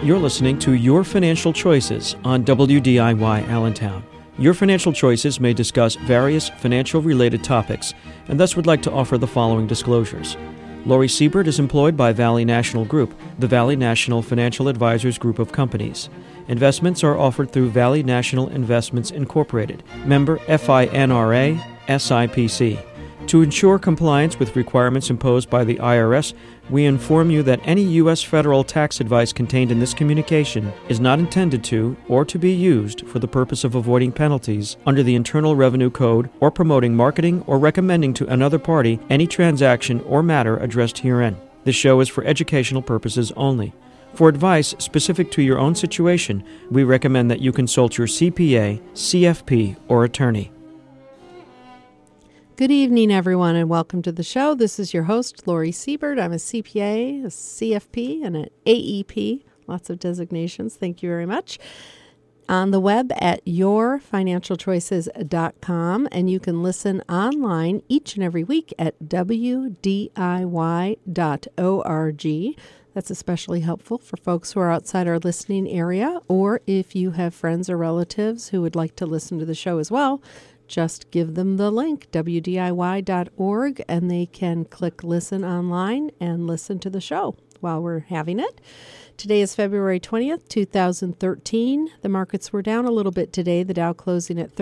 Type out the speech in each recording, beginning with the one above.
You're listening to Your Financial Choices on WDIY Allentown. Your Financial Choices may discuss various financial-related topics, and thus would like to offer the following disclosures. Lori Siebert is employed by Valley National Group, the Valley National Financial Advisors Group of companies. Investments are offered through Valley National Investments Incorporated, member FINRA, SIPC. To ensure compliance with requirements imposed by the IRS, we inform you that any U.S. federal tax advice contained in this communication is not intended to or to be used for the purpose of avoiding penalties under the Internal Revenue Code or promoting, marketing, or recommending to another party any transaction or matter addressed herein. This show is for educational purposes only. For advice specific to your own situation, we recommend that you consult your CPA, CFP, or attorney. Good evening, everyone, and welcome to the show. This is your host, Lori Siebert. I'm a CPA, a CFP, and an AEP. Lots of designations. Thank you very much. On the web at yourfinancialchoices.com, and you can listen online each and every week at wdiy.org. That's especially helpful for folks who are outside our listening area, or if you have friends or relatives who would like to listen to the show as well. Just give them the link, wdiy.org, and they can click listen online and listen to the show while we're having it. Today is February 20th, 2013. The markets were down a little bit today. The Dow closing at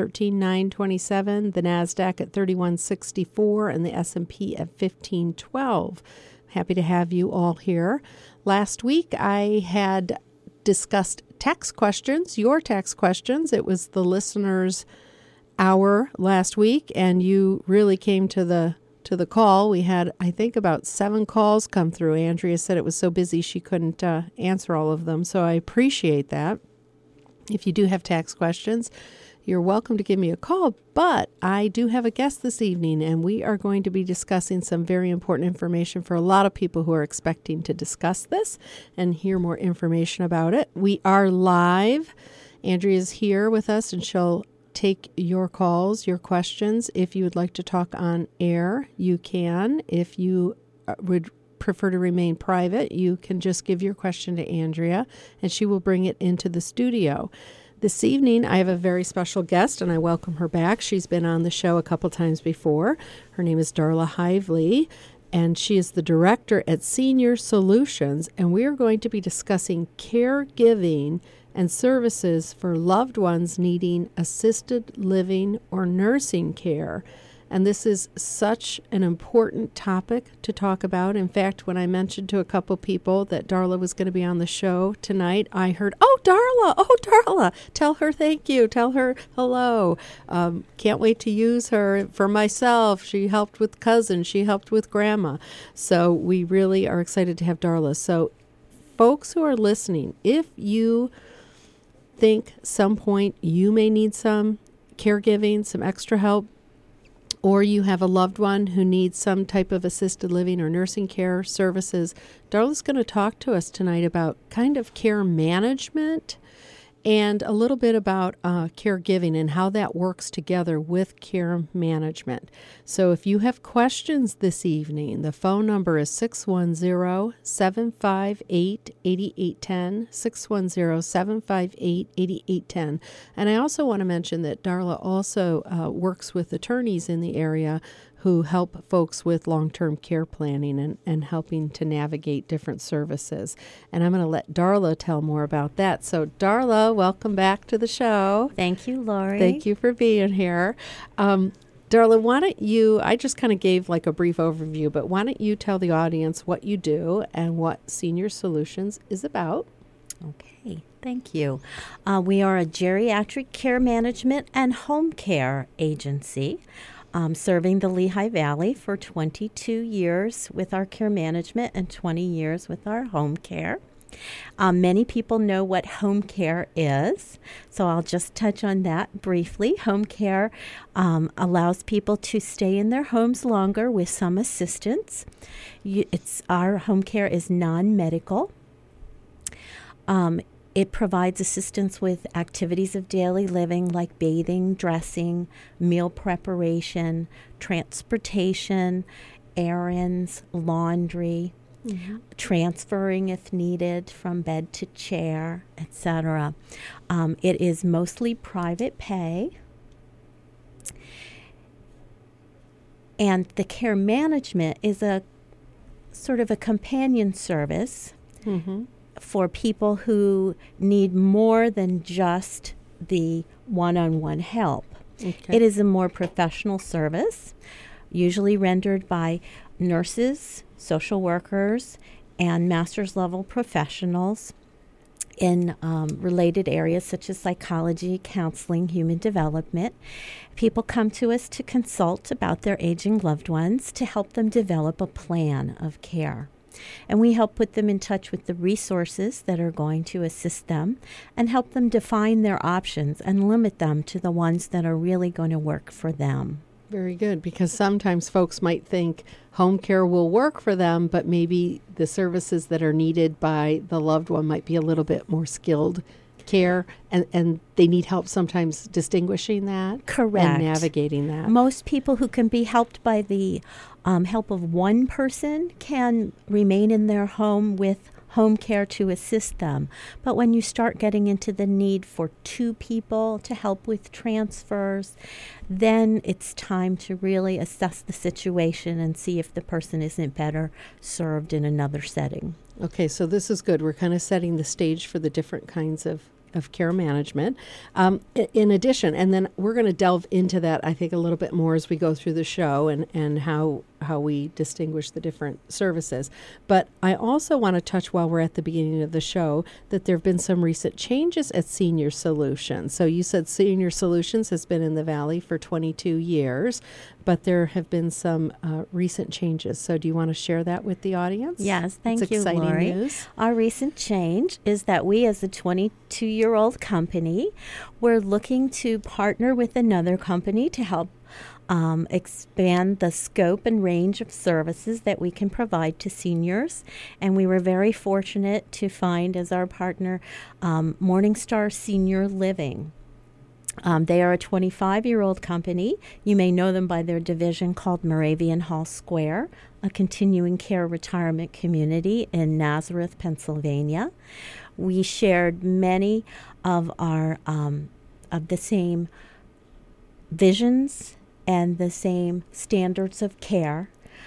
13,927, the NASDAQ at 3164, and the S&P at 1512. Happy to have you all here. Last week, I had discussed tax questions, your tax questions. It was the listeners' hour last week, and you really came to the call. We had, I think, about 7 calls come through. Andrea said it was so busy she couldn't answer all of them, so I appreciate that. If you do have tax questions, you're welcome to give me a call, but I do have a guest this evening, and we are going to be discussing some very important information for a lot of people who are expecting to discuss this and hear more information about it. We are live. Andrea's here with us, and she'll take your calls, your questions. If you would like to talk on air, you can. If you would prefer to remain private, you can just give your question to Andrea, and she will bring it into the studio. This evening, I have a very special guest, and I welcome her back. She's been on the show a couple times before. Her name is Darla Hively, and she is the director at Senior Solutions, and we are going to be discussing caregiving and services for loved ones needing assisted living or nursing care. And this is such an important topic to talk about. In fact, when I mentioned to a couple people that Darla was going to be on the show tonight, I heard, oh, Darla, tell her thank you, tell her hello. Can't wait to use her for myself. She helped with cousin, she helped with grandma. So we really are excited to have Darla. So folks who are listening, if you think some point you may need some caregiving, some extra help, or you have a loved one who needs some type of assisted living or nursing care services, Darla's going to talk to us tonight about kind of care management and a little bit about caregiving and how that works together with care management. So if you have questions this evening, the phone number is 610-758-8810, 610-758-8810. And I also want to mention that Darla also works with attorneys in the area who help folks with long-term care planning and helping to navigate different services. And I'm going to let Darla tell more about that. So Darla, welcome back to the show. Thank you, Lori. Thank you for being here. Darla, why don't you, I just kind of gave like a brief overview, but why don't you tell the audience what you do and what Senior Solutions is about? Okay, thank you. We are a geriatric care management and home care agency. Serving the Lehigh Valley for 22 years with our care management and 20 years with our home care. Many people know what home care is, so I'll just touch on that briefly. Home care allows people to stay in their homes longer with some assistance. Our home care is non-medical. It provides assistance with activities of daily living like bathing, dressing, meal preparation, transportation, errands, laundry, transferring if needed from bed to chair, etc. It is mostly private pay. And the care management is a sort of a companion service for people who need more than just the one-on-one help. Okay. It is a more professional service, usually rendered by nurses, social workers, and master's level professionals in related areas such as psychology, counseling, human development. People come to us to consult about their aging loved ones to help them develop a plan of care. And we help put them in touch with the resources that are going to assist them and help them define their options and limit them to the ones that are really going to work for them. Very good, because sometimes folks might think home care will work for them, but maybe the services that are needed by the loved one might be a little bit more skilled care, and they need help sometimes distinguishing that. Correct. And navigating that. Most people who can be helped by the help of one person can remain in their home with home care to assist them. But when you start getting into the need for two people to help with transfers, then it's time to really assess the situation and see if the person isn't better served in another setting. Okay, so this is good. We're kind of setting the stage for the different kinds of care management. In addition, and then we're going to delve into that, I think, a little bit more as we go through the show and how we distinguish the different services. But I also want to touch, while we're at the beginning of the show, that there have been some recent changes at Senior Solutions. So you said Senior Solutions has been in the Valley for 22 years, but there have been some recent changes. So do you want to share that with the audience? Yes, thank it's you, exciting Lori. News. Our recent change is that we, as a 22-year-old company, we're looking to partner with another company to help expand the scope and range of services that we can provide to seniors. And we were very fortunate to find as our partner Morningstar Senior Living. They are a 25-year-old company. You may know them by their division called Moravian Hall Square, a continuing care retirement community in Nazareth, Pennsylvania. We shared many of our of the same visions and the same standards of care.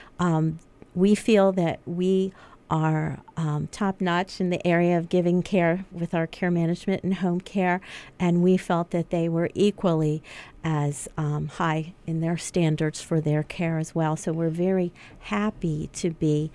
We feel that we are top-notch in the area of giving care with our care management and home care, and we felt that they were equally as high in their standards for their care as well. So we're very happy to be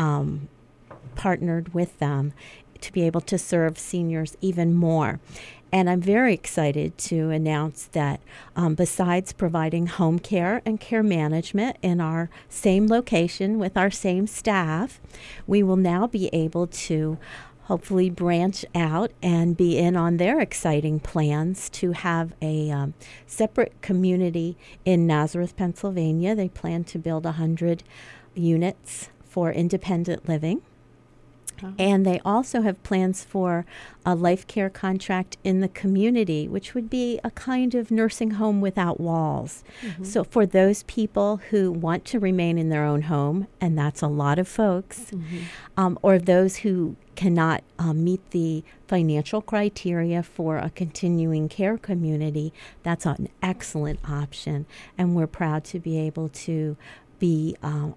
partnered with them to be able to serve seniors even more. And I'm very excited to announce that besides providing home care and care management in our same location with our same staff, we will now be able to hopefully branch out and be in on their exciting plans to have a separate community in Nazareth, Pennsylvania. They plan to build 100 units for independent living. And they also have plans for a life care contract in the community, which would be a kind of nursing home without walls. Mm-hmm. So for those people who want to remain in their own home, and that's a lot of folks, or those who cannot meet the financial criteria for a continuing care community, that's an excellent option. And we're proud to be able to be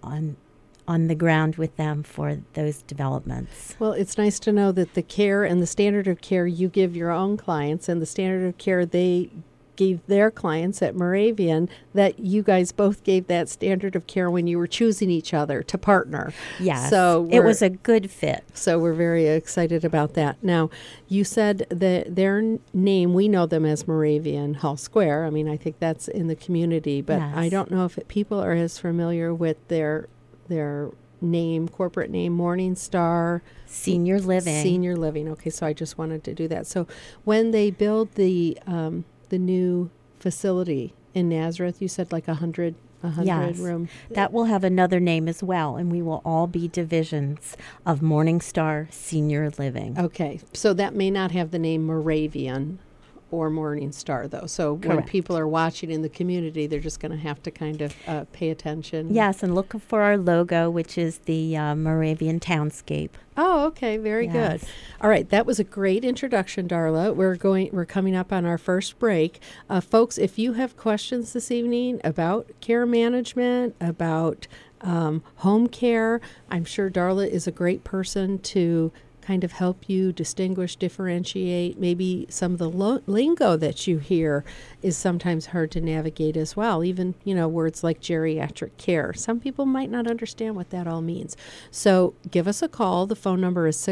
on the ground with them for those developments. Well, it's nice to know that the care and the standard of care you give your own clients and the standard of care they gave their clients at Moravian, that you guys both gave that standard of care when you were choosing each other to partner. Yes, so it was a good fit. So we're very excited about that. Now, you said that their name, we know them as Moravian Hall Square. I mean, I think that's in the community, but yes. I don't know if people are as familiar with their name, corporate name, Morningstar Senior Living. Senior Living. Okay, so I just wanted to do that. So when they build the new facility in Nazareth, you said like 100 yes. room. That will have another name as well, and we will all be divisions of Morningstar Senior Living. Okay, so that may not have the name Moravian or Morning Star, though. So when Correct. people are watching in the community, they're just going to have to kind of pay attention. Yes, and look for our logo, which is the Moravian Townscape. Oh, okay. Very Yes. good. All right. That was a great introduction, Darla. We're coming up on our first break. Folks, if you have questions this evening about care management, about home care, I'm sure Darla is a great person to kind of help you distinguish, differentiate. Maybe some of the lingo that you hear is sometimes hard to navigate as well. Even, words like geriatric care. Some people might not understand what that all means. So give us a call. The phone number is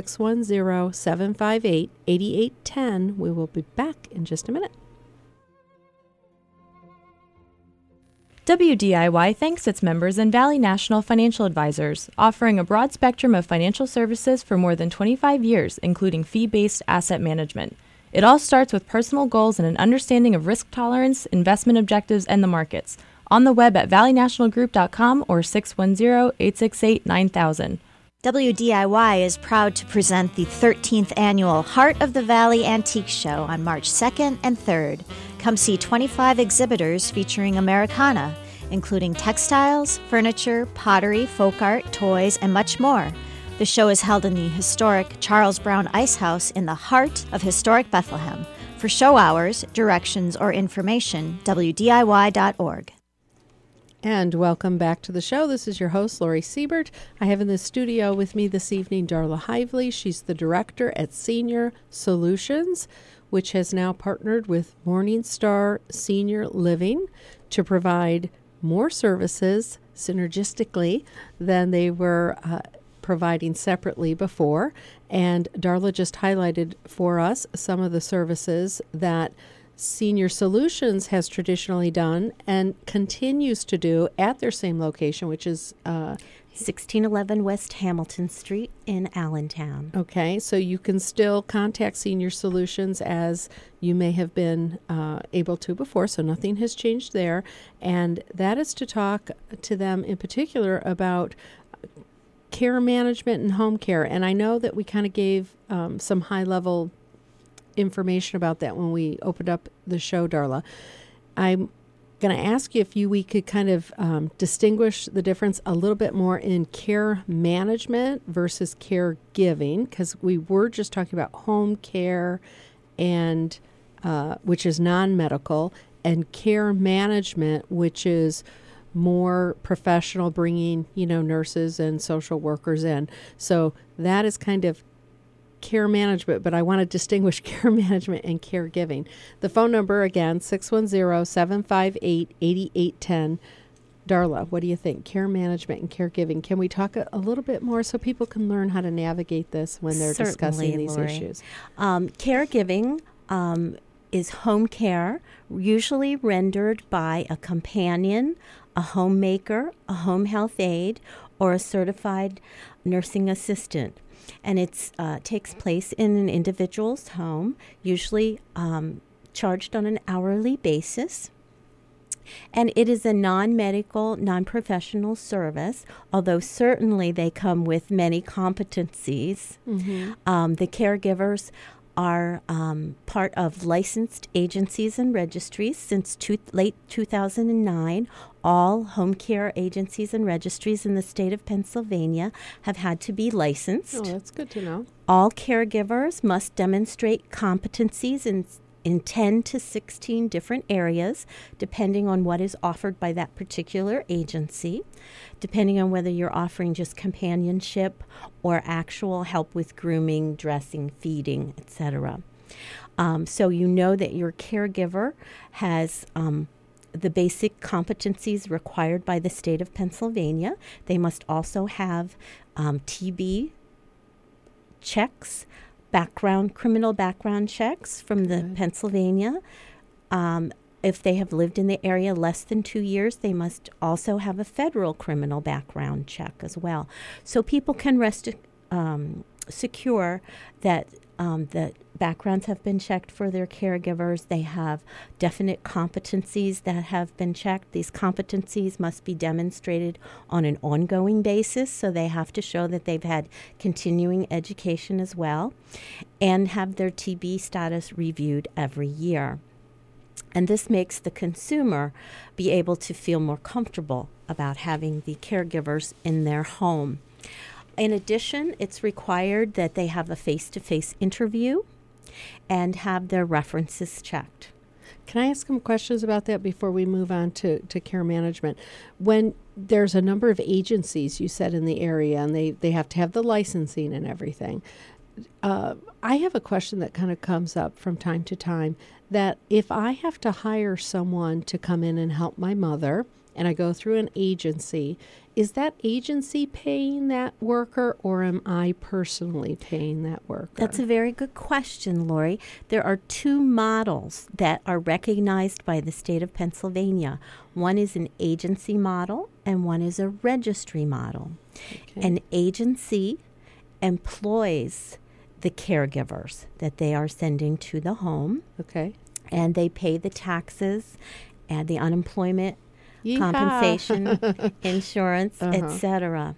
610-758-8810. We will be back in just a minute. WDIY thanks its members and Valley National Financial Advisors, offering a broad spectrum of financial services for more than 25 years, including fee-based asset management. It all starts with personal goals and an understanding of risk tolerance, investment objectives, and the markets. On the web at valleynationalgroup.com or 610-868-9000. WDIY is proud to present the 13th annual Heart of the Valley Antique Show on March 2nd and 3rd. Come see 25 exhibitors featuring Americana, including textiles, furniture, pottery, folk art, toys, and much more. The show is held in the historic Charles Brown Ice House in the heart of historic Bethlehem. For show hours, directions, or information, WDIY.org. And welcome back to the show. This is your host, Lori Siebert. I have in the studio with me this evening Darla Hively. She's the director at Senior Solutions, which has now partnered with Morning Star Senior Living to provide more services synergistically than they were providing separately before. And Darla just highlighted for us some of the services that Senior Solutions has traditionally done and continues to do at their same location, which is 1611 West Hamilton Street in Allentown. Okay, so you can still contact Senior Solutions as you may have been able to before, so nothing has changed there. And that is to talk to them in particular about care management and home care. And I know that we kind of gave some high-level information about that when we opened up the show, Darla. I'm going to ask you if we could kind of distinguish the difference a little bit more in care management versus caregiving, because we were just talking about home care, and which is non-medical, and care management, which is more professional, bringing nurses and social workers in. So that is kind of care management, but I want to distinguish care management and caregiving. The phone number, again, 610-758-8810. Darla, what do you think? Care management and caregiving. Can we talk a little bit more so people can learn how to navigate this when they're discussing these Lori. issues? Caregiving is home care, usually rendered by a companion, a homemaker, a home health aide, or a certified nursing assistant. And it takes place in an individual's home, usually charged on an hourly basis. And it is a non-medical, non-professional service, although certainly they come with many competencies. Mm-hmm. The caregivers are part of licensed agencies and registries since late 2009. All home care agencies and registries in the state of Pennsylvania have had to be licensed. Oh, that's good to know. All caregivers must demonstrate competencies in 10 to 16 different areas, depending on what is offered by that particular agency, depending on whether you're offering just companionship or actual help with grooming, dressing, feeding, etc. So you know that your caregiver has the basic competencies required by the state of Pennsylvania. They must also have TB checks, criminal background checks from the Pennsylvania. If they have lived in the area less than 2 years, they must also have a federal criminal background check as well. So people can rest secure that The backgrounds have been checked for their caregivers. They have definite competencies that have been checked. These competencies must be demonstrated on an ongoing basis, so they have to show that they've had continuing education as well, and have their TB status reviewed every year. And this makes the consumer be able to feel more comfortable about having the caregivers in their home. In addition, it's required that they have a face-to-face interview and have their references checked. Can I ask some questions about that before we move on to care management? When there's a number of agencies, you said, in the area, and they have to have the licensing and everything, I have a question that kind of comes up from time to time, that if I have to hire someone to come in and help my mother, and I go through an agency, is that agency paying that worker, or am I personally paying that worker? That's a very good question, Lori. There are two models that are recognized by the state of Pennsylvania. One is an agency model, and one is a registry model. Okay. An agency employs the caregivers that they are sending to the home. Okay. And they pay the taxes and the unemployment compensation, insurance, etc.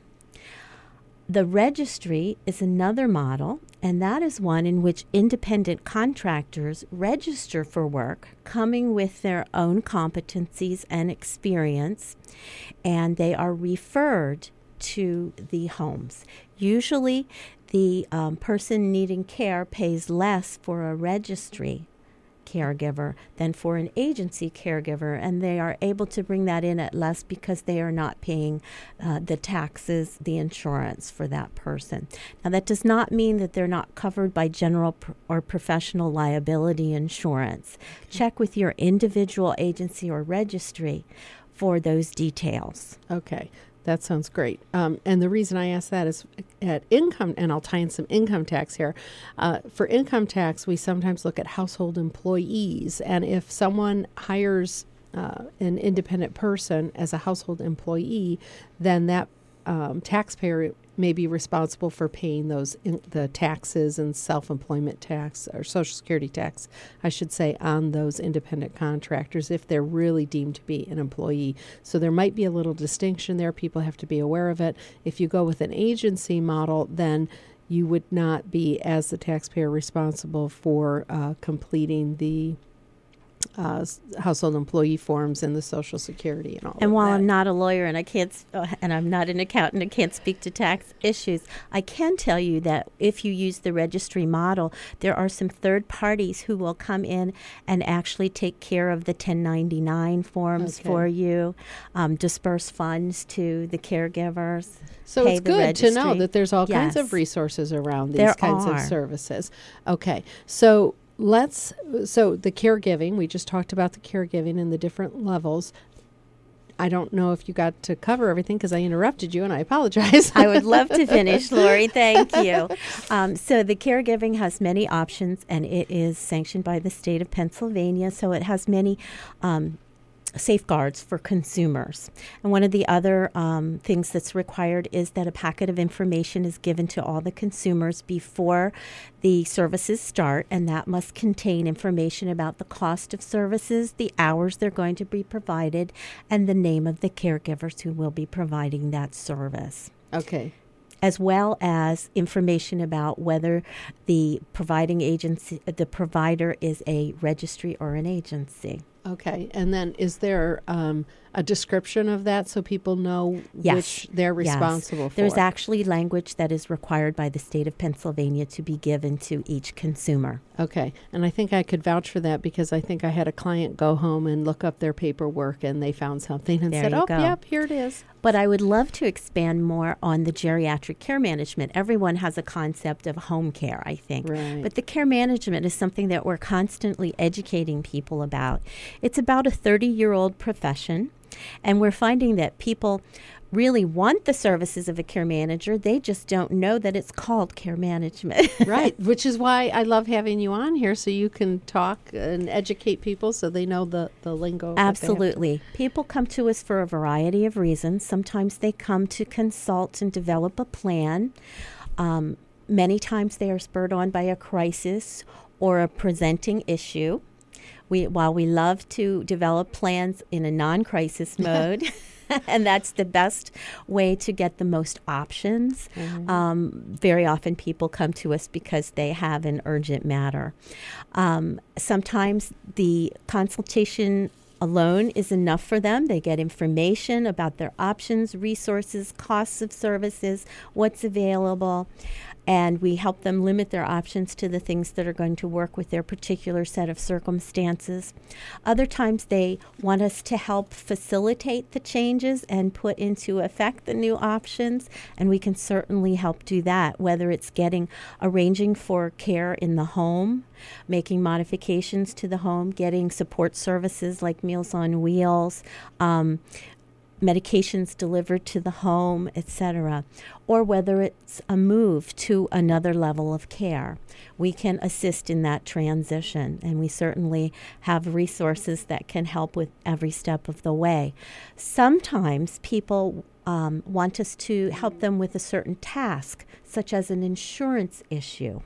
The registry is another model, and that is one in which independent contractors register for work, coming with their own competencies and experience, and they are referred to the homes. Usually, the person needing care pays less for a registry caregiver than for an agency caregiver, and they are able to bring that in at less because they are not paying the taxes, the insurance for that person. Now, that does not mean that they're not covered by general or professional liability insurance. Okay. Check with your individual agency or registry for those details. Okay. That sounds great. And the reason I ask that is at income, and I'll tie in some income tax here. For income tax, we sometimes look at household employees. And if someone hires an independent person as a household employee, then that taxpayer may be responsible for paying the taxes and self-employment tax, or Social Security tax, I should say, on those independent contractors if they're really deemed to be an employee. So there might be a little distinction there. People have to be aware of it. If you go with an agency model, then you would not be, as the taxpayer, responsible for completing the household employee forms and the Social Security and all. And while that. I'm not a lawyer and I can't, and I'm not an accountant and can't speak to tax issues, I can tell you that if you use the registry model, there are some third parties who will come in and actually take care of the 1099 forms for you, disperse funds to the caregivers. So it's good to know that there's all kinds of resources around these kinds of services. Okay, so the caregiving, we just talked about the caregiving and the different levels. I don't know if you got to cover everything because I interrupted you, and I apologize. I would love to finish, Lori. Thank you. So the caregiving has many options, and it is sanctioned by the state of Pennsylvania, so it has many safeguards for consumers. And one of the other things that's required is that a packet of information is given to all the consumers before the services start, and that must contain information about the cost of services, the hours they're going to be provided, and the name of the caregivers who will be providing that service. Okay. As well as information about whether the providing agency, the provider is a registry or an agency. Okay, and then is there a description of that so people know which they're responsible for? There's actually language that is required by the state of Pennsylvania to be given to each consumer. Okay, and I think I could vouch for that because I think I had a client go home and look up their paperwork and they found something and said, yep, here it is. But I would love to expand more on the geriatric care management. Everyone has a concept of home care, I think. Right. But the care management is something that we're constantly educating people about. It's about a 30-year-old profession, and we're finding that people really want the services of a care manager. They just don't know that it's called care management. Right, which is why I love having you on here so you can talk and educate people so they know the lingo. Absolutely. People come to us for a variety of reasons. Sometimes they come to consult and develop a plan. Many times they are spurred on by a crisis or a presenting issue. While we love to develop plans in a non-crisis mode, and that's the best way to get the most options. Very often people come to us because they have an urgent matter. Sometimes the consultation alone is enough for them. They get information about their options, resources, costs of services, what's available, and we help them limit their options to the things that are going to work with their particular set of circumstances. Other times they want us to help facilitate the changes and put into effect the new options, and we can certainly help do that, whether it's arranging for care in the home, making modifications to the home, getting support services like Meals on Wheels, medications delivered to the home, etc., or whether it's a move to another level of care. We can assist in that transition, and we certainly have resources that can help with every step of the way. Sometimes people want us to help them with a certain task, such as an insurance issue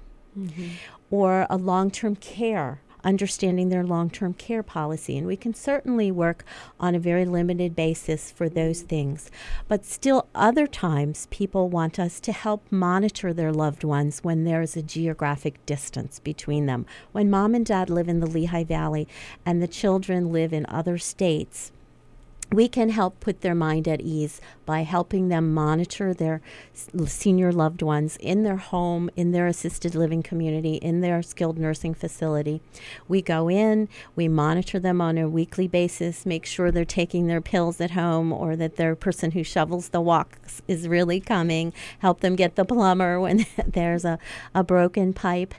or a long-term care, understanding their long-term care policy. And we can certainly work on a very limited basis for those things. But still, other times, people want us to help monitor their loved ones when there's a geographic distance between them. When mom and dad live in the Lehigh Valley and the children live in other states, we can help put their mind at ease by helping them monitor their senior loved ones in their home, in their assisted living community, in their skilled nursing facility. We go in, we monitor them on a weekly basis, make sure they're taking their pills at home or that their person who shovels the walks is really coming, help them get the plumber when there's a broken pipe.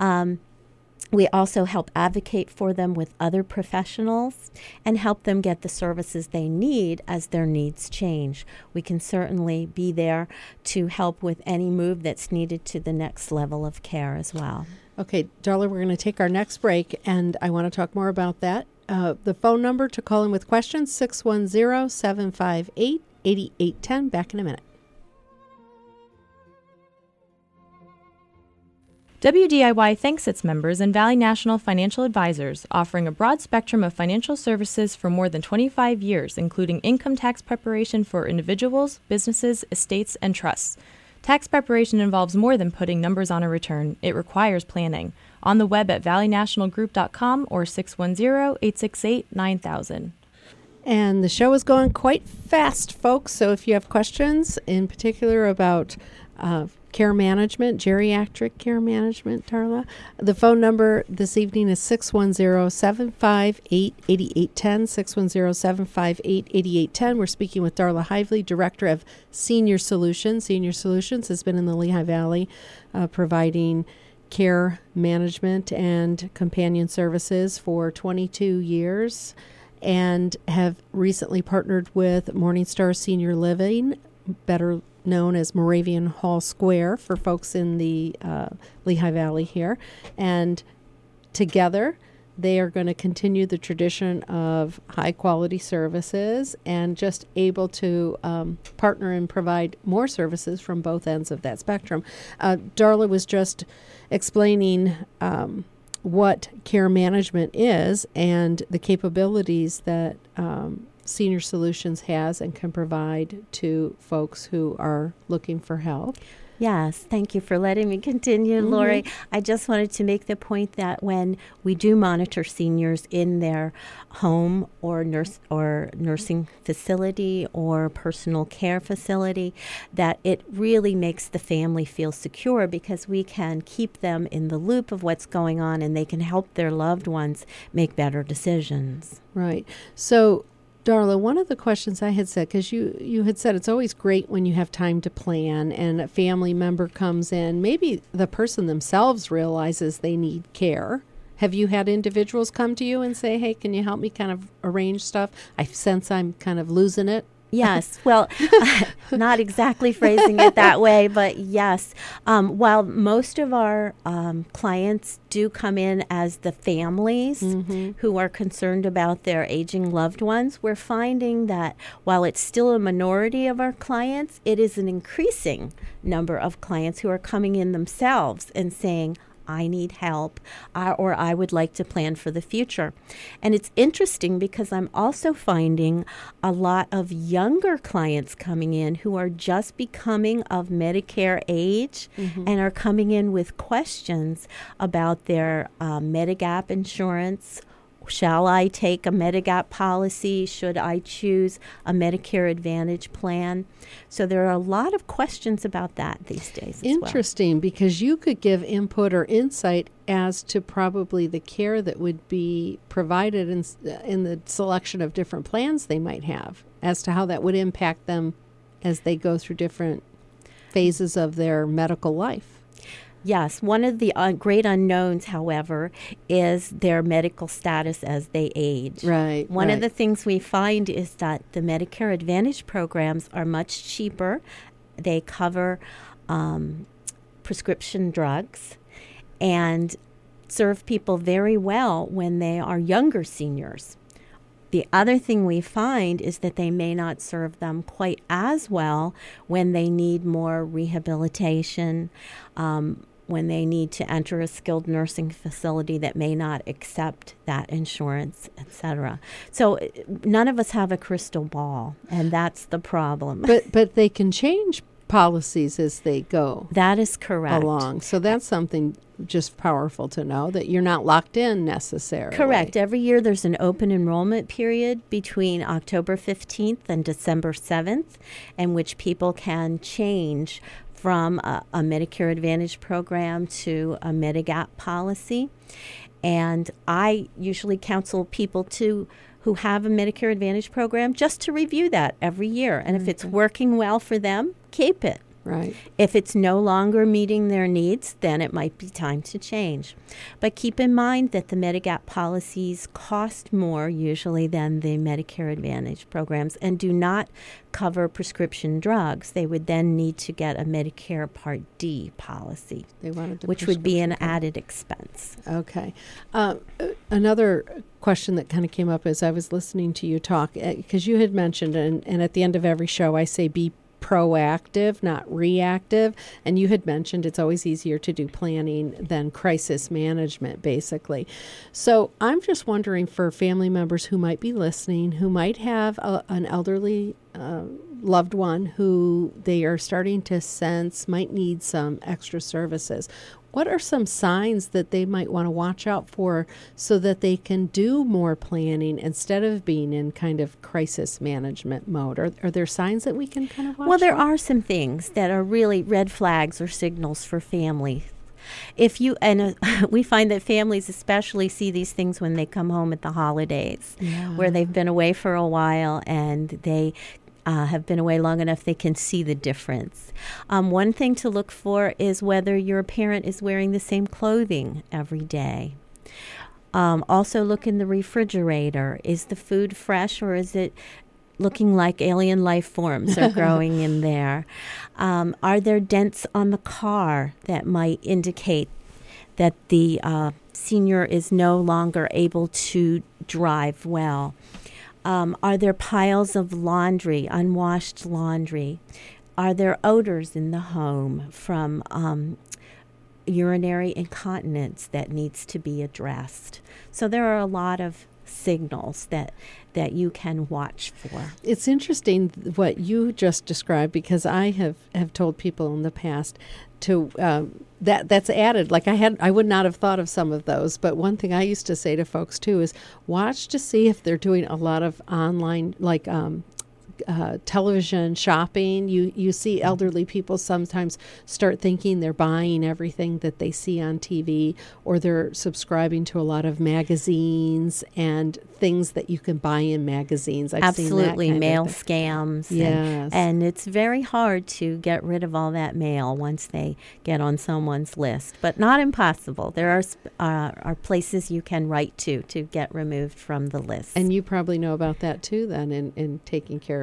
We also help advocate for them with other professionals and help them get the services they need as their needs change. We can certainly be there to help with any move that's needed to the next level of care as well. Okay, Darla, we're going to take our next break, and I want to talk more about that. The phone number to call in with questions, 610-758-8810. Back in a minute. WDIY thanks its members and Valley National Financial Advisors, offering a broad spectrum of financial services for more than 25 years, including income tax preparation for individuals, businesses, estates, and trusts. Tax preparation involves more than putting numbers on a return. It requires planning. On the web at valleynationalgroup.com or 610-868-9000. And the show is going quite fast, folks, so if you have questions in particular about care management, geriatric care management, Darla. The phone number this evening is 610-758-8810, 610-758-8810. We're speaking with Darla Hively, Director of Senior Solutions. Senior Solutions has been in the Lehigh Valley providing care management and companion services for 22 years and have recently partnered with Morningstar Senior Living, better known as Moravian Hall Square for folks in the Lehigh Valley here. And together, they are going to continue the tradition of high-quality services and just able to partner and provide more services from both ends of that spectrum. Darla was just explaining what care management is and the capabilities that Senior Solutions has and can provide to folks who are looking for help. Yes, thank you for letting me continue, Lori. I just wanted to make the point that when we do monitor seniors in their home or nursing facility or personal care facility, that it really makes the family feel secure because we can keep them in the loop of what's going on and they can help their loved ones make better decisions. Right. So, Darla, one of the questions I had said, because you had said it's always great when you have time to plan and a family member comes in, maybe the person themselves realizes they need care. Have you had individuals come to you and say, hey, can you help me kind of arrange stuff? I sense I'm kind of losing it. Yes. Well, not exactly phrasing it that way, but yes. While most of our clients do come in as the families who are concerned about their aging loved ones, we're finding that while it's still a minority of our clients, it is an increasing number of clients who are coming in themselves and saying, I need help, or I would like to plan for the future. And it's interesting because I'm also finding a lot of younger clients coming in who are just becoming of Medicare age and are coming in with questions about their Medigap insurance. Shall I take a Medigap policy? Should I choose a Medicare Advantage plan? So there are a lot of questions about that these days as Interesting, because you could give input or insight as to probably the care that would be provided in the selection of different plans they might have, as to how that would impact them as they go through different phases of their medical life. Yes, one of the great unknowns, however, is their medical status as they age. Right. One of the things we find is that the Medicare Advantage programs are much cheaper. They cover prescription drugs and serve people very well when they are younger seniors. The other thing we find is that they may not serve them quite as well when they need more rehabilitation, when they need to enter a skilled nursing facility that may not accept that insurance, etc. So none of us have a crystal ball, and that's the problem. But they can change policies as they go. That is correct. Along. So that's something just powerful to know, that you're not locked in necessarily. Correct. Every year there's an open enrollment period between October 15th and December 7th, in which people can change from a Medicare Advantage program to a Medigap policy. And I usually counsel people who have a Medicare Advantage program just to review that every year. And if it's working well for them, keep it. Right. If it's no longer meeting their needs, then it might be time to change. But keep in mind that the Medigap policies cost more usually than the Medicare Advantage programs and do not cover prescription drugs. They would then need to get a Medicare Part D policy, which would be an added expense. Okay. Another question that kind of came up as I was listening to you talk, because you had mentioned, and at the end of every show I say be proactive, not reactive. And you had mentioned it's always easier to do planning than crisis management, basically. So I'm just wondering, for family members who might be listening, who might have an elderly loved one who they are starting to sense might need some extra services, what are some signs that they might want to watch out for so that they can do more planning instead of being in kind of crisis management mode? Are there signs that we can kind of watch? Well, there are some things that are really red flags or signals for families. We find that families especially see these things when they come home at the holidays, where they've been away for a while and they have been away long enough they can see the difference. One thing to look for is whether your parent is wearing the same clothing every day. Also look in the refrigerator. Is the food fresh, or is it looking like alien life forms are growing in there? Are there dents on the car that might indicate that the senior is no longer able to drive well? Are there piles of laundry, unwashed laundry? Are there odors in the home from urinary incontinence that needs to be addressed? So there are a lot of signals that you can watch for. It's interesting what you just described, because I have told people in the past to that's added. Like I would not have thought of some of those, but one thing I used to say to folks too is watch to see if they're doing a lot of online, like television shopping. You see elderly people sometimes start thinking they're buying everything that they see on TV, or they're subscribing to a lot of magazines and things that you can buy in magazines. I've Absolutely, seen that mail scams. Yes. And it's very hard to get rid of all that mail once they get on someone's list, but not impossible. There are places you can write to get removed from the list. And you probably know about that too then, in taking care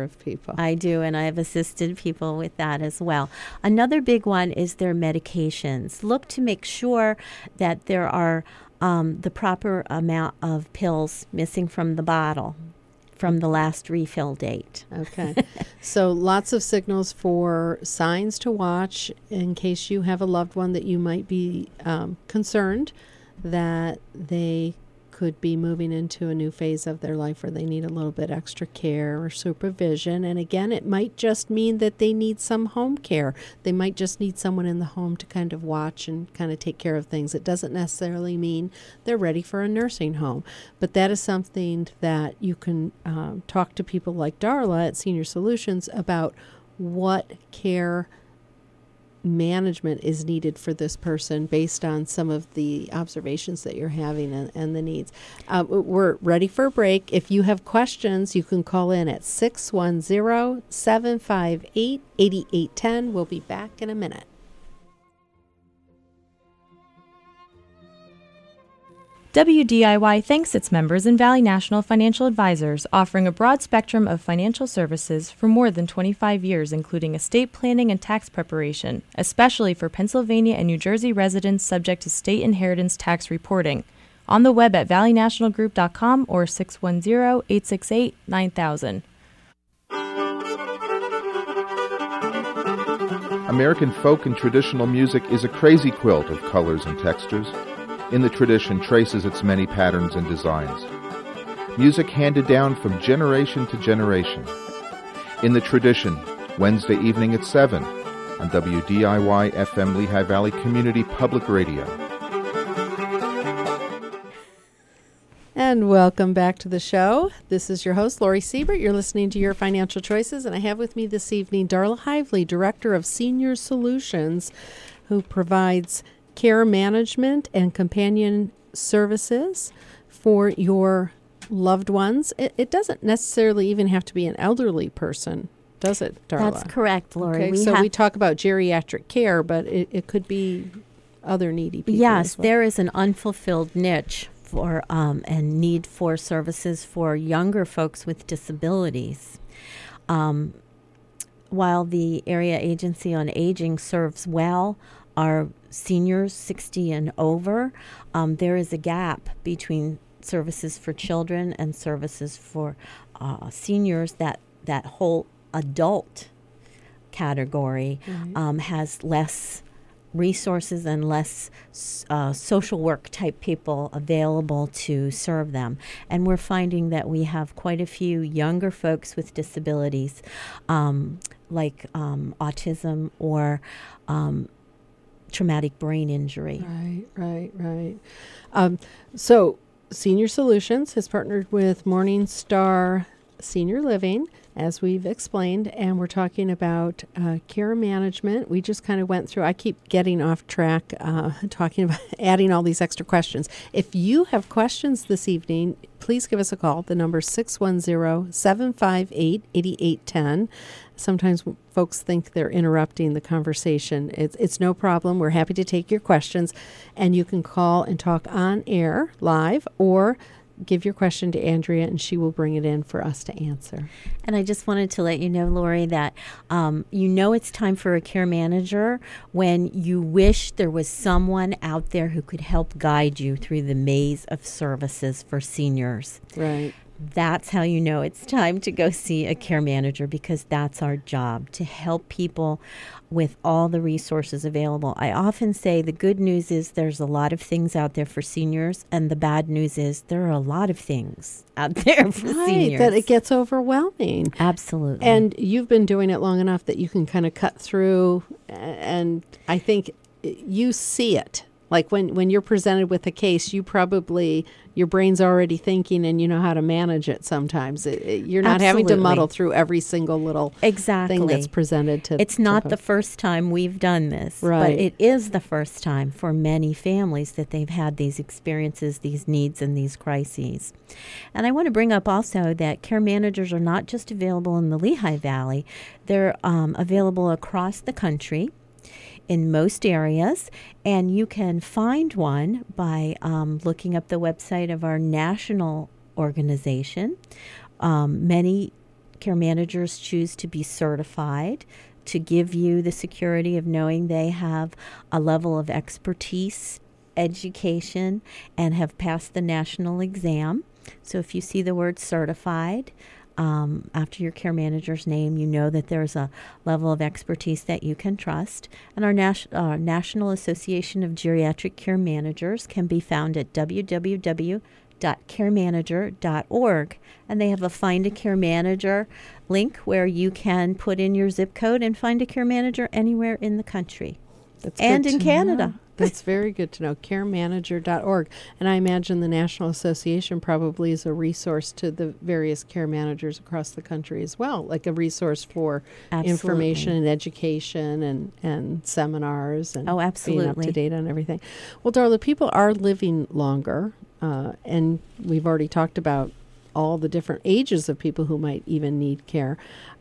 of people. I do, and I have assisted people with that as well. Another big one is their medications. Look to make sure that there are the proper amount of pills missing from the bottle from the last refill date. Okay. So lots of signals for signs to watch in case you have a loved one that you might be concerned that they could be moving into a new phase of their life where they need a little bit extra care or supervision. And again, it might just mean that they need some home care. They might just need someone in the home to kind of watch and kind of take care of things. It doesn't necessarily mean they're ready for a nursing home. But that is something that you can talk to people like Darla at Senior Solutions about what care management is needed for this person based on some of the observations that you're having and the needs. We're ready for a break. If you have questions, you can call in at 610-758-8810. We'll be back in a minute. WDIY thanks its members and Valley National Financial Advisors, offering a broad spectrum of financial services for more than 25 years, including estate planning and tax preparation, especially for Pennsylvania and New Jersey residents subject to state inheritance tax reporting. On the web at valleynationalgroup.com or 610-868-9000. American folk and traditional music is a crazy quilt of colors and textures. In the tradition traces its many patterns and designs. Music handed down from generation to generation. In the tradition, Wednesday evening at 7 on WDIY FM Lehigh Valley Community Public Radio. And welcome back to the show. This is your host, Lori Siebert. You're listening to Your Financial Choices, and I have with me this evening Darla Hively, Director of Senior Solutions, who provides care management and companion services for your loved ones. It doesn't necessarily even have to be an elderly person, does it, Darla? That's correct, Lori. Okay, we talk about geriatric care, but it could be other needy people. Yes, as well. there is an unfulfilled niche for and need for services for younger folks with disabilities. While the Area Agency on Aging serves well our seniors 60 and over, there is a gap between services for children and services for seniors. That whole adult category has less resources and less social work type people available to serve them. And we're finding that we have quite a few younger folks with disabilities like autism or traumatic brain injury. Right. So Senior Solutions has partnered with Morningstar Senior Living, as we've explained, and we're talking about care management. We just kind of went through, I keep getting off track, talking about adding all these extra questions. If you have questions this evening, please give us a call. The number is 610-758-8810. Sometimes folks think they're interrupting the conversation. It's no problem. We're happy to take your questions, and you can call and talk on air live or give your question to Andrea, and she will bring it in for us to answer. And I just wanted to let you know, Lori, that it's time for a care manager when you wish there was someone out there who could help guide you through the maze of services for seniors. Right. That's how you know it's time to go see a care manager, because that's our job, to help people with all the resources available. I often say the good news is there's a lot of things out there for seniors, and the bad news is there are a lot of things out there for seniors. That it gets overwhelming. Absolutely. And you've been doing it long enough that you can kind of cut through, and I think you see it. Like when you're presented with a case, your brain's already thinking and you know how to manage it sometimes. You're not having to muddle through every single little thing that's presented to It's not the first time we've done this, right. But it is the first time for many families that they've had these experiences, these needs, and these crises. And I want to bring up also that care managers are not just available in the Lehigh Valley. They're available across the country in most areas, and you can find one by looking up the website of our national organization. Many care managers choose to be certified to give you the security of knowing they have a level of expertise, education, and have passed the national exam. So if you see the word certified after your care manager's name, you know that there's a level of expertise that you can trust. And our National Association of Geriatric Care Managers can be found at www.caremanager.org. And they have a Find a Care Manager link where you can put in your zip code and find a care manager anywhere in the country. That's and good in to Canada. know. That's very good to know. Caremanager.org. And I imagine the National Association probably is a resource to the various care managers across the country as well, like a resource for information and education and seminars and being up to date on everything. Well, Darla, people are living longer, and we've already talked about all the different ages of people who might even need care.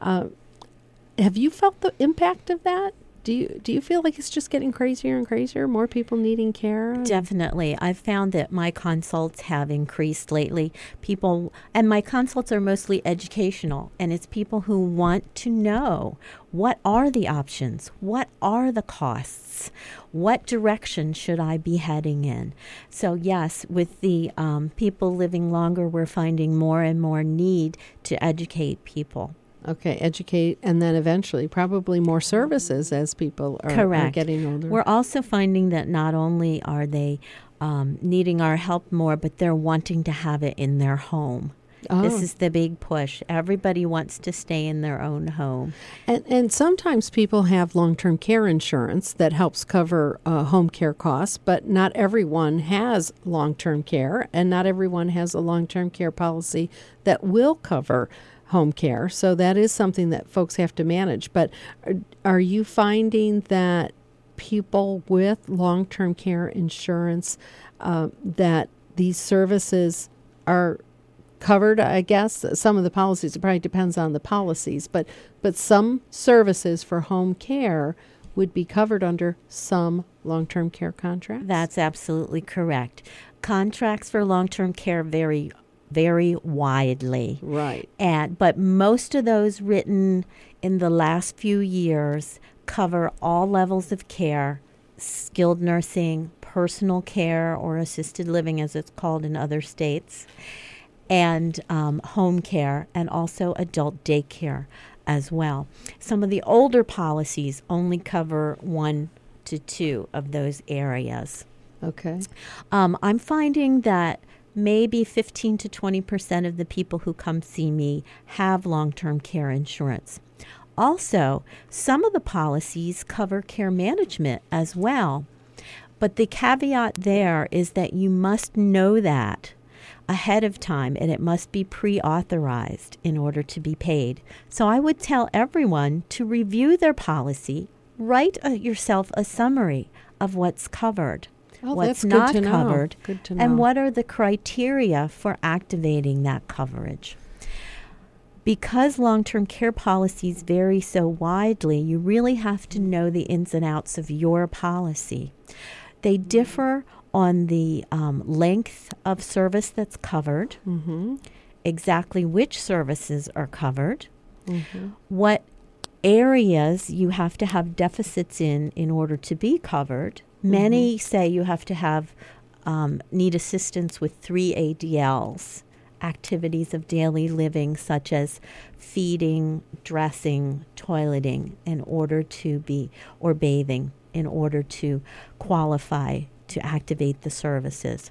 Have you felt the impact of that? Do you feel like it's just getting crazier and crazier? More people needing care? Definitely. I've found that my consults have increased lately. And my consults are mostly educational, and it's people who want to know what are the options? What are the costs? What direction should I be heading in? So yes, with the people living longer, we're finding more and more need to educate people. Okay, educate, and then eventually probably more services as people are getting older. We're also finding that not only are they needing our help more, but they're wanting to have it in their home. Oh. This is the big push. Everybody wants to stay in their own home. And sometimes people have long-term care insurance that helps cover home care costs, but not everyone has long-term care, and not everyone has a long-term care policy that will cover home care. So that is something that folks have to manage. But are you finding that people with long-term care insurance, that these services are covered? I guess some of the policies, it probably depends on the policies, but some services for home care would be covered under some long-term care contracts? That's absolutely correct. Contracts for long-term care vary very widely. Right. But most of those written in the last few years cover all levels of care, skilled nursing, personal care, or assisted living as it's called in other states, and home care, and also adult daycare as well. Some of the older policies only cover 1 to 2 of those areas. Okay. I'm finding that maybe 15 to 20% of the people who come see me have long-term care insurance. Also, some of the policies cover care management as well. But the caveat there is that you must know that ahead of time, and it must be pre-authorized in order to be paid. So I would tell everyone to review their policy, write yourself a summary of what's covered. What's not covered, and what are the criteria for activating that coverage. Because long-term care policies vary so widely, you really have to know the ins and outs of your policy. They differ on the length of service that's covered, exactly which services are covered, what areas you have to have deficits in order to be covered. Many say you have to have need assistance with 3 ADLs, activities of daily living such as feeding, dressing, toileting in order to be, or bathing in order to qualify to activate the services.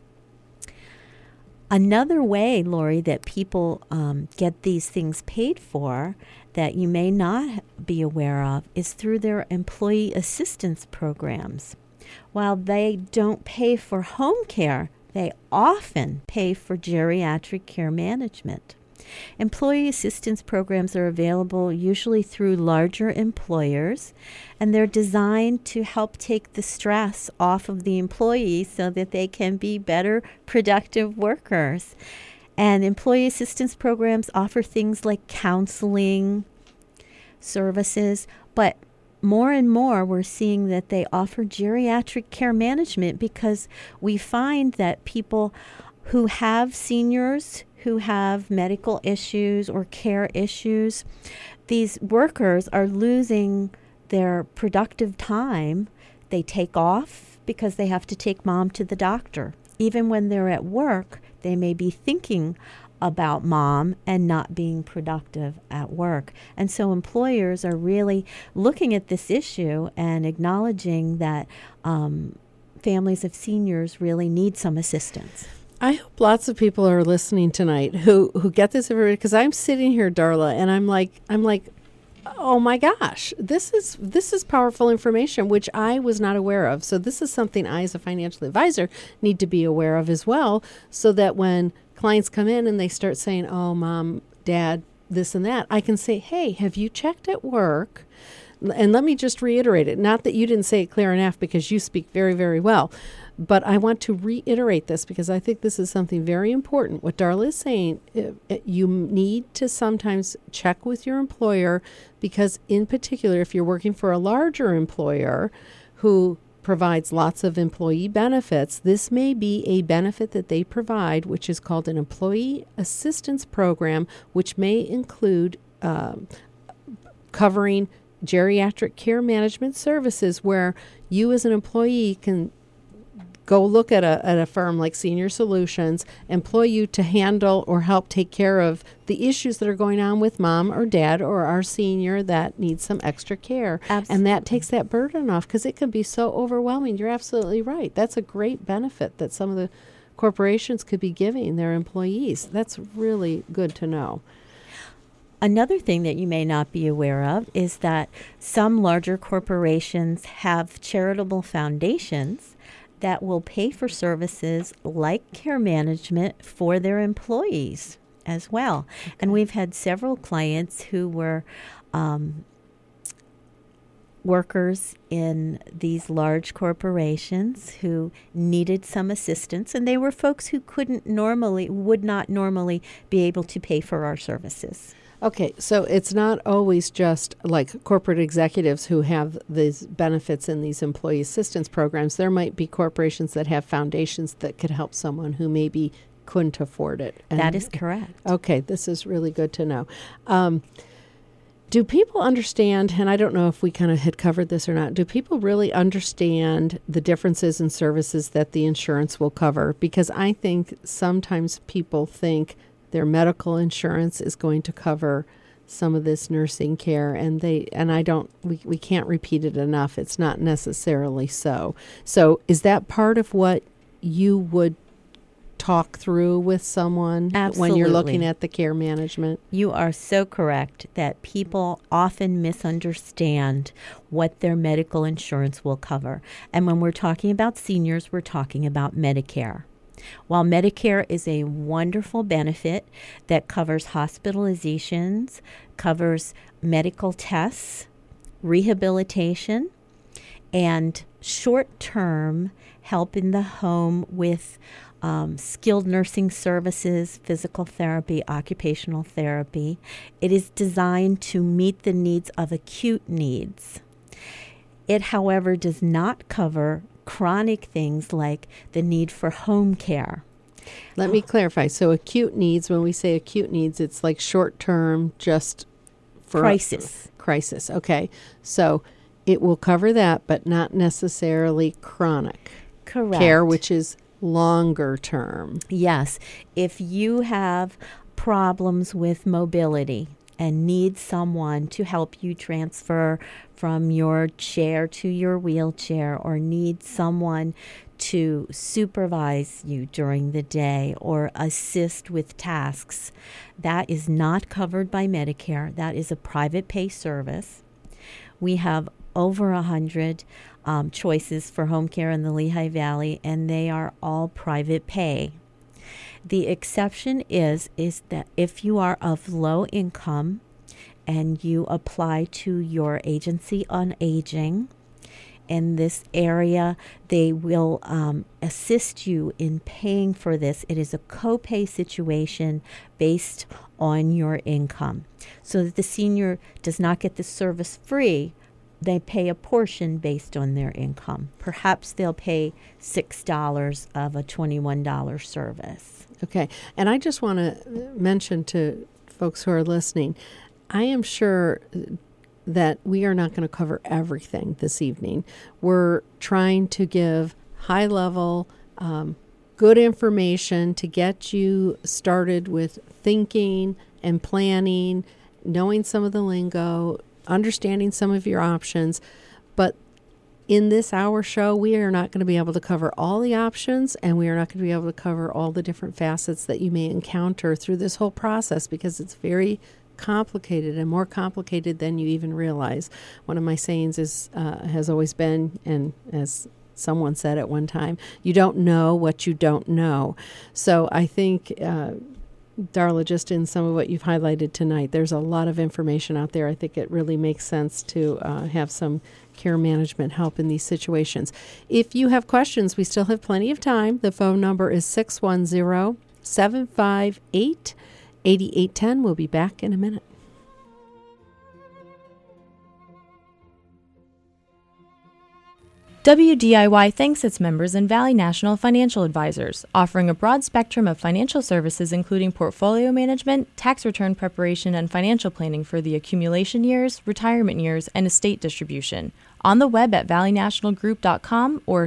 Another way, Lori, that people get these things paid for that you may not be aware of is through their employee assistance programs. While they don't pay for home care, they often pay for geriatric care management. Employee assistance programs are available usually through larger employers, and they're designed to help take the stress off of the employees so that they can be better, productive workers. And employee assistance programs offer things like counseling services, but more and more we're seeing that they offer geriatric care management because we find that people who have seniors who have medical issues or care issues. These workers are losing their productive time. They take off because they have to take mom to the doctor. Even when they're at work, they may be thinking about mom and not being productive at work. And so employers are really looking at this issue and acknowledging that families of seniors really need some assistance. I hope lots of people are listening tonight who get this information, because I'm sitting here, Darla, and I'm like, oh my gosh, this is powerful information, which I was not aware of. So this is something I, as a financial advisor, need to be aware of as well, so that when clients come in and they start saying, oh, mom, dad, this and that, I can say, hey, have you checked at work? And let me just reiterate it. Not that you didn't say it clear enough, because you speak very, very well. But I want to reiterate this, because I think this is something very important. What Darla is saying, you need to sometimes check with your employer, because in particular, if you're working for a larger employer who provides lots of employee benefits, this may be a benefit that they provide, which is called an employee assistance program, which may include covering geriatric care management services, where you as an employee can go look at a firm like Senior Solutions, employ you to handle or help take care of the issues that are going on with mom or dad or our senior that needs some extra care. Absolutely. And that takes that burden off, because it can be so overwhelming. You're absolutely right. That's a great benefit that some of the corporations could be giving their employees. That's really good to know. Another thing that you may not be aware of is that some larger corporations have charitable foundations that will pay for services like care management for their employees as well. Okay. And we've had several clients who were workers in these large corporations who needed some assistance, and they were folks who would not normally be able to pay for our services. Okay, so it's not always just like corporate executives who have these benefits in these employee assistance programs. There might be corporations that have foundations that could help someone who maybe couldn't afford it. And that is correct. Okay, this is really good to know. Do people understand, and I don't know if we kind of had covered this or not, do people really understand the differences in services that the insurance will cover? Because I think sometimes people think their medical insurance is going to cover some of this nursing care, and we can't repeat it enough. It's not necessarily so. So is that part of what you would talk through with someone Absolutely. When you're looking at the care management? You are so correct that people often misunderstand what their medical insurance will cover. And when we're talking about seniors, we're talking about Medicare. While Medicare is a wonderful benefit that covers hospitalizations, covers medical tests, rehabilitation, and short-term help in the home with skilled nursing services, physical therapy, occupational therapy, it is designed to meet the needs of acute needs. It, however, does not cover chronic things like the need for home care. Let me clarify. So acute needs, when we say acute needs, it's like short-term, just for crisis. Okay. So it will cover that, but not necessarily chronic care, which is longer term. Yes. If you have problems with mobility and need someone to help you transfer from your chair to your wheelchair, or need someone to supervise you during the day or assist with tasks, that is not covered by Medicare. That is a private pay service. We have over 100 choices for home care in the Lehigh Valley, and they are all private pay. The exception is that if you are of low income and you apply to your agency on aging, in this area, they will assist you in paying for this. It is a copay situation based on your income, so that the senior does not get the service free, they pay a portion based on their income. Perhaps they'll pay $6 of a $21 service. Okay. And I just want to mention to folks who are listening, I am sure that we are not going to cover everything this evening. We're trying to give high-level, good information to get you started with thinking and planning, knowing some of the lingo, understanding some of your options. But in this hour show, we are not going to be able to cover all the options, and we are not going to be able to cover all the different facets that you may encounter through this whole process, because it's very complicated and more complicated than you even realize. One of my sayings is has always been, and as someone said at one time, you don't know what you don't know. So I think, Darla, just in some of what you've highlighted tonight, there's a lot of information out there. I think it really makes sense to have some care management help in these situations. If you have questions, we still have plenty of time. The phone number is 610-758-8810. We'll be back in a minute. WDIY thanks its members and Valley National Financial Advisors, offering a broad spectrum of financial services including portfolio management, tax return preparation, and financial planning for the accumulation years, retirement years, and estate distribution. On the web at valleynationalgroup.com or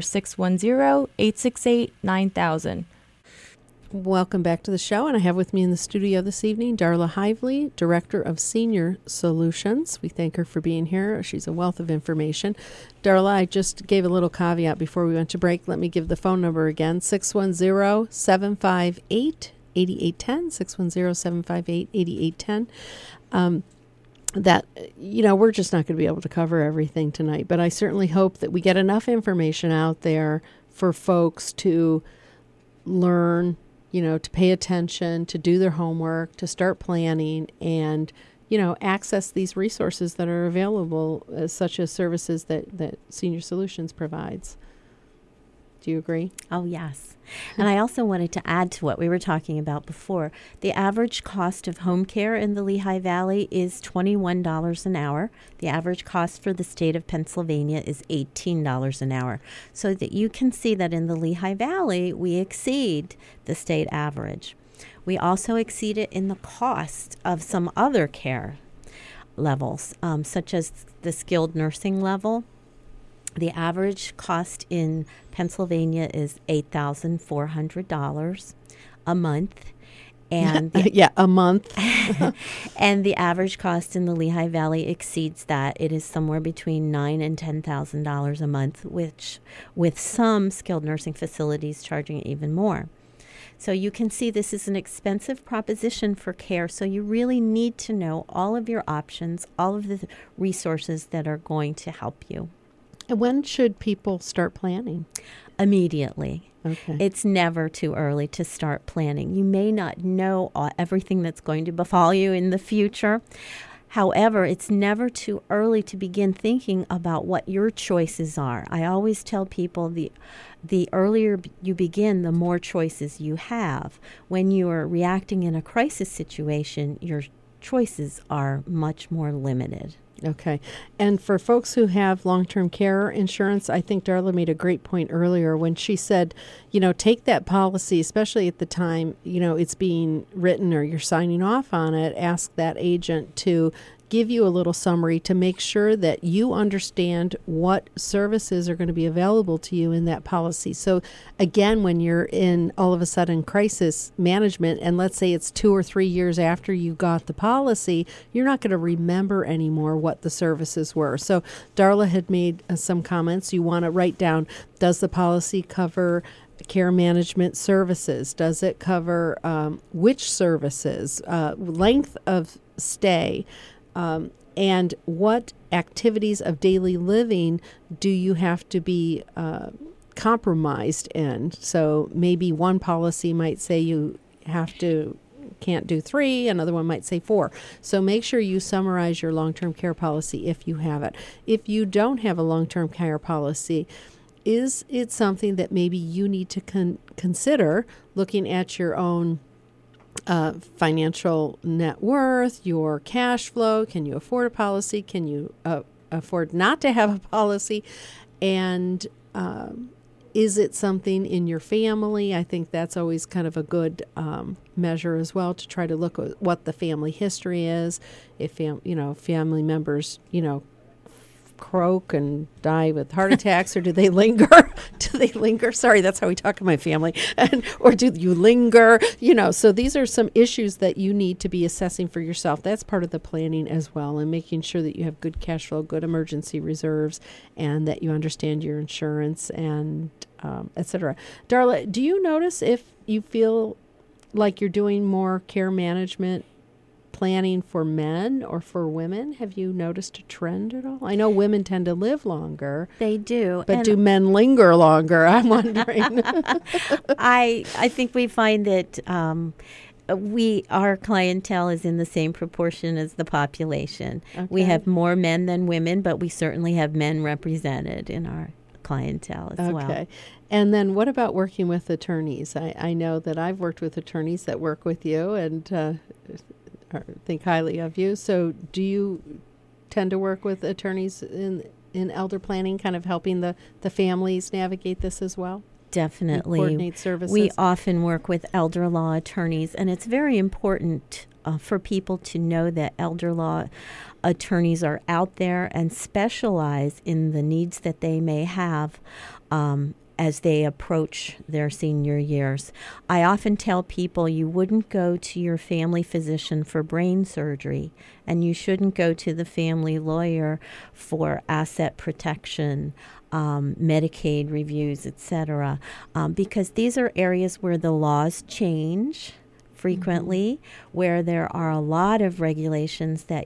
610-868-9000. Welcome back to the show, and I have with me in the studio this evening Darla Hively, Director of Senior Solutions. We thank her for being here. She's a wealth of information. Darla, I just gave a little caveat before we went to break. Let me give the phone number again, 610-758-8810, 610-758-8810. That, we're just not going to be able to cover everything tonight, but I certainly hope that we get enough information out there for folks to learn, to pay attention, to do their homework, to start planning, and, access these resources that are available, such as services that Senior Solutions provides. Do you agree? Oh, yes. And I also wanted to add to what we were talking about before. The average cost of home care in the Lehigh Valley is $21 an hour. The average cost for the state of Pennsylvania is $18 an hour. So that you can see that in the Lehigh Valley, we exceed the state average. We also exceed it in the cost of some other care levels, such as the skilled nursing level. The average cost in Pennsylvania is $8,400 a month. And a month. And the average cost in the Lehigh Valley exceeds that. It is somewhere between $9,000 and $10,000 a month, which with some skilled nursing facilities charging even more. So you can see this is an expensive proposition for care. So you really need to know all of your options, all of the resources that are going to help you. And when should people start planning? Immediately. Okay. It's never too early to start planning. You may not know everything that's going to befall you in the future. However, it's never too early to begin thinking about what your choices are. I always tell people the earlier you begin, the more choices you have. When you are reacting in a crisis situation, your choices are much more limited. Okay. And for folks who have long-term care insurance, I think Darla made a great point earlier when she said, take that policy, especially at the time, it's being written or you're signing off on it, ask that agent to give you a little summary to make sure that you understand what services are going to be available to you in that policy. So again, when you're in all of a sudden crisis management, and let's say it's 2 or 3 years after you got the policy, you're not going to remember anymore what the services were. So Darla had made some comments. You want to write down, does the policy cover care management services? Does it cover which services, length of stay, and what activities of daily living do you have to be compromised in? So maybe one policy might say you can't do 3, another one might say 4. So make sure you summarize your long-term care policy if you have it. If you don't have a long-term care policy, is it something that maybe you need to consider looking at your own financial net worth, your cash flow? Can you afford a policy? Can you afford not to have a policy? And is it something in your family? I think that's always kind of a good measure as well, to try to look at what the family history is. If family members, croak and die with heart attacks, or do they linger? Sorry, that's how we talk in my family. Or do you linger? So these are some issues that you need to be assessing for yourself. That's part of the planning as well, and making sure that you have good cash flow, good emergency reserves, and that you understand your insurance and et cetera. Darla, do you notice if you feel like you're doing more care management planning for men or for women? Have you noticed a trend at all? I know women tend to live longer. They do. But do men linger longer? I'm wondering. I think we find that our clientele is in the same proportion as the population. Okay. We have more men than women, but we certainly have men represented in our clientele as well. Okay. And then what about working with attorneys? I know that I've worked with attorneys that work with you and think highly of you. So do you tend to work with attorneys in elder planning, kind of helping the families navigate this as well? Definitely. You coordinate services? We often work with elder law attorneys, and it's very important for people to know that elder law attorneys are out there and specialize in the needs that they may have as they approach their senior years. I often tell people you wouldn't go to your family physician for brain surgery, and you shouldn't go to the family lawyer for asset protection, Medicaid reviews, etc., because these are areas where the laws change frequently, where there are a lot of regulations that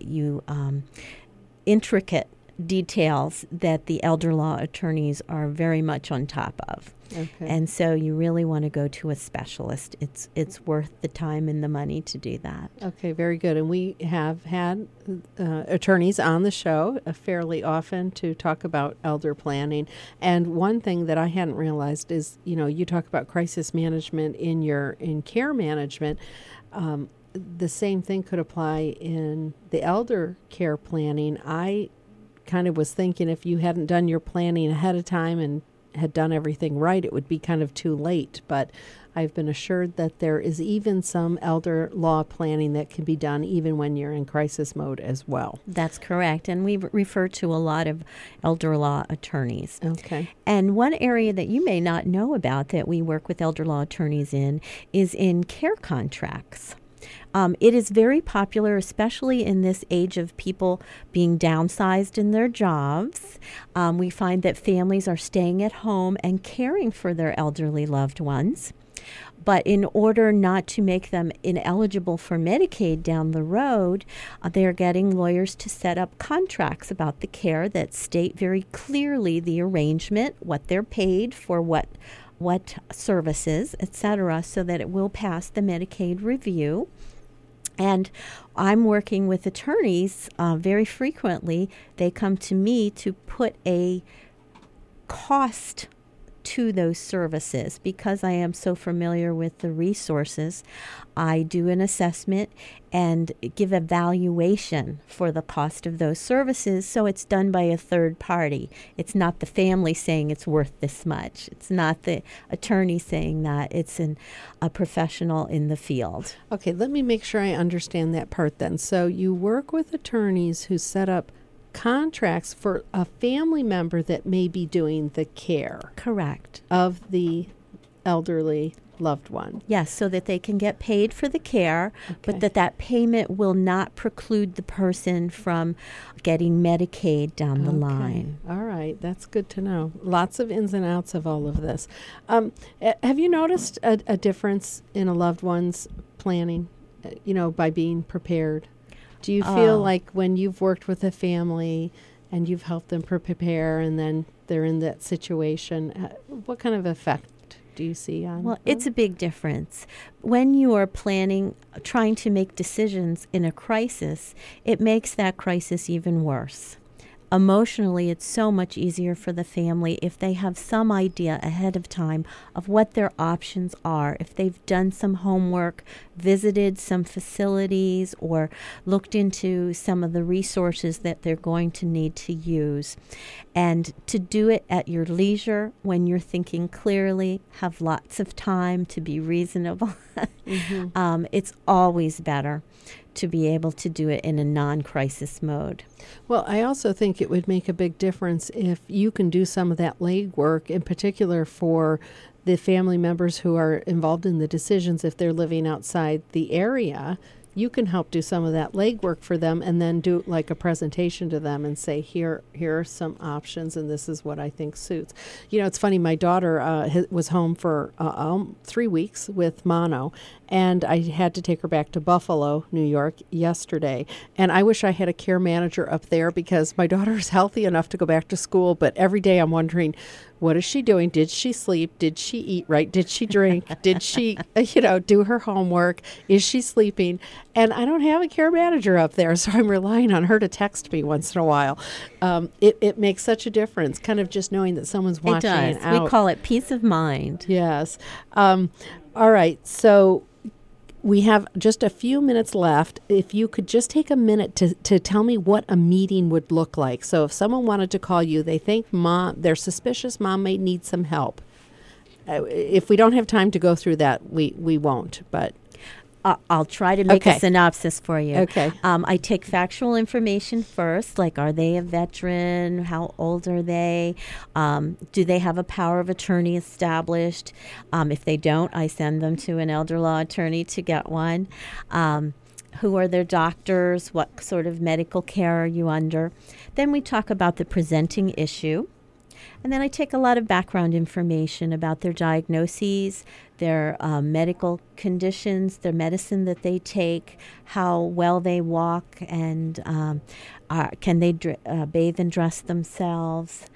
intricate details that the elder law attorneys are very much on top of. Okay. And so you really want to go to a specialist. It's worth the time and the money to do that. Okay, very good. And we have had attorneys on the show fairly often to talk about elder planning. And one thing that I hadn't realized is, you talk about crisis management in care management. The same thing could apply in the elder care planning. I kind of was thinking if you hadn't done your planning ahead of time and had done everything right, it would be kind of too late. But I've been assured that there is even some elder law planning that can be done even when you're in crisis mode as well. That's correct. And we refer to a lot of elder law attorneys. Okay. And one area that you may not know about that we work with elder law attorneys in is in care contracts. It is very popular, especially in this age of people being downsized in their jobs. We find that families are staying at home and caring for their elderly loved ones. But in order not to make them ineligible for Medicaid down the road, they're getting lawyers to set up contracts about the care that state very clearly the arrangement, what they're paid for what services, etc., so that it will pass the Medicaid review. And I'm working with attorneys very frequently. They come to me to put a cost to those services because I am so familiar with the resources. I do an assessment and give a valuation for the cost of those services, so it's done by a third party. It's not the family saying it's worth this much. It's not the attorney saying that. It's a professional in the field. Okay, let me make sure I understand that part then. So you work with attorneys who set up contracts for a family member that may be doing the care. Correct. Of the elderly loved one. Yes, so that they can get paid for the care, but that payment will not preclude the person from getting Medicaid down the line. All right, that's good to know. Lots of ins and outs of all of this. Have you noticed a difference in a loved one's planning, by being prepared? Do you feel like when you've worked with a family and you've helped them prepare and then they're in that situation, what kind of effect do you see on? Well, it's a big difference. When you are planning, trying to make decisions in a crisis, it makes that crisis even worse. emotionally, it's so much easier for the family if they have some idea ahead of time of what their options are. If they've done some homework, visited some facilities, or looked into some of the resources that they're going to need to use. And to do it at your leisure, when you're thinking clearly, have lots of time to be reasonable. It's always better to be able to do it in a non-crisis mode. Well, I also think it would make a big difference if you can do some of that legwork, in particular for the family members who are involved in the decisions. If they're living outside the area, you can help do some of that legwork for them and then do like a presentation to them and say, here are some options, and this is what I think suits. You know, it's funny, my daughter was home for 3 weeks with mono, and I had to take her back to Buffalo, New York yesterday. And I wish I had a care manager up there because my daughter is healthy enough to go back to school, but every day I'm wondering, what is she doing? Did she sleep? Did she eat right? Did she drink? Did she, do her homework? Is she sleeping? And I don't have a care manager up there, so I'm relying on her to text me once in a while. It makes such a difference, kind of just knowing that someone's watching It does. out. We call it peace of mind. Yes. All right. So we have just a few minutes left. If you could just take a minute to tell me what a meeting would look like. So if someone wanted to call you, they think they're suspicious mom may need some help. If we don't have time to go through that, we won't. But I'll try to make a synopsis for you. Okay. I take factual information first, like are they a veteran? How old are they? Do they have a power of attorney established? If they don't, I send them to an elder law attorney to get one. Who are their doctors? What sort of medical care are you under? Then we talk about the presenting issue. And then I take a lot of background information about their diagnoses, their medical conditions, their medicine that they take, how well they walk, and can they bathe and dress themselves?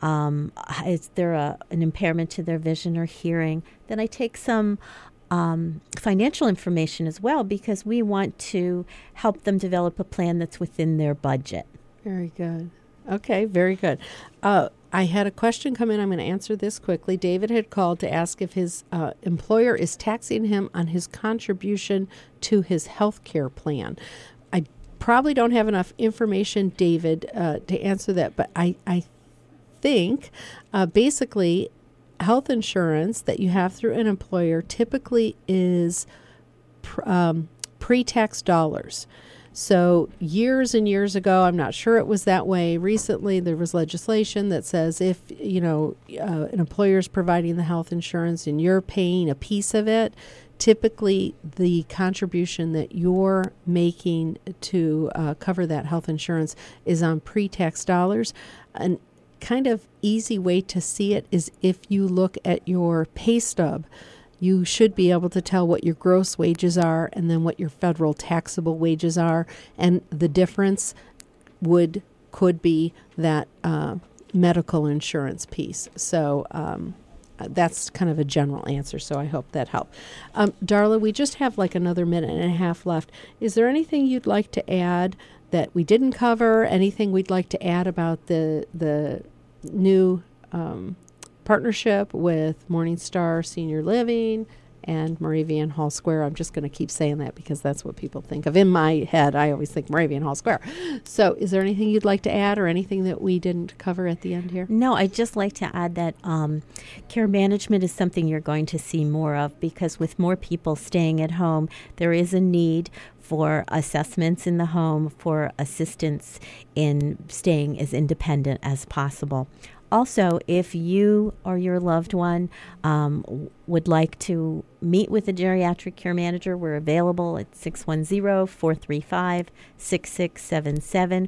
Is there an impairment to their vision or hearing? Then I take some financial information as well, because we want to help them develop a plan that's within their budget. Very good. Okay, very good. I had a question come in. I'm going to answer this quickly. David had called to ask if his employer is taxing him on his contribution to his health care plan. I probably don't have enough information, David, to answer that, but I think basically health insurance that you have through an employer typically is pre-tax dollars. So years and years ago, I'm not sure it was that way. Recently, there was legislation that says if, an employer is providing the health insurance and you're paying a piece of it, typically the contribution that you're making to cover that health insurance is on pre-tax dollars. An kind of easy way to see it is if you look at your pay stub. You should be able to tell what your gross wages are and then what your federal taxable wages are. And the difference could be that medical insurance piece. So that's kind of a general answer, so I hope that helped. Darla, we just have like another minute and a half left. Is there anything you'd like to add that we didn't cover? Anything we'd like to add about the new partnership with Morningstar Senior Living and Moravian Hall Square? I'm just going to keep saying that because that's what people think of. In my head, I always think Moravian Hall Square. So is there anything you'd like to add or anything that we didn't cover at the end here? No, I'd just like to add that care management is something you're going to see more of, because with more people staying at home, there is a need for assessments in the home, for assistance in staying as independent as possible. Also, if you or your loved one would like to meet with a geriatric care manager, we're available at 610-435-6677,